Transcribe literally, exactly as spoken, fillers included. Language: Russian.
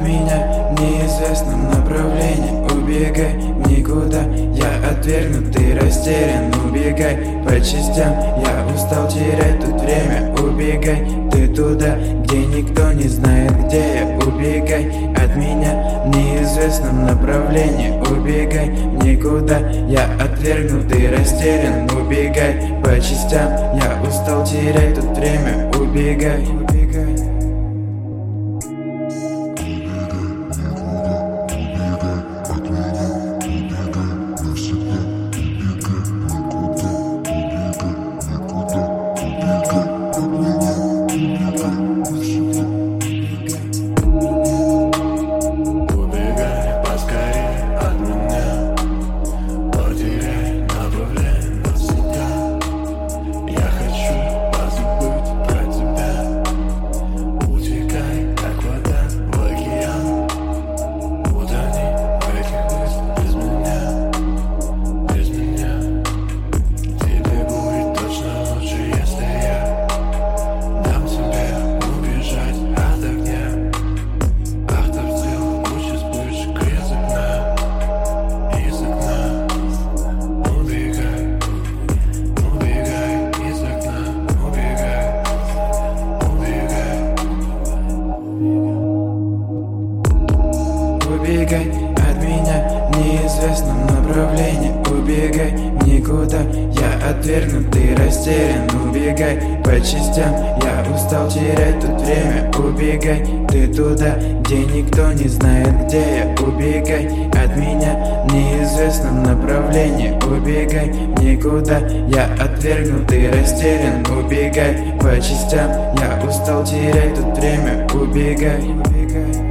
меня в неизвестном направлении. Убегай в никуда, я отвергнут, ты растерян. Убегай по частям, я устал терять тут время. Убегай ты туда, где никто не знает, где я. Убегай от меня в неизвестном направлении. Убегай в никуда, я отвергнут, ты растерян. Убегай по частям, я устал терять тут время. Убегай, убегай. Убегай от меня в неизвестном направлении. Убегай в никуда, я отвергнут, ты растерян. Убегай по частям, я устал терять тут время. Убегай ты туда, где никто не знает, где я. Убегай от меня в неизвестном направлении. Убегай в никуда, я отвергнут, ты растерян. Убегай по частям, я устал терять тут время. Убегай, убегай.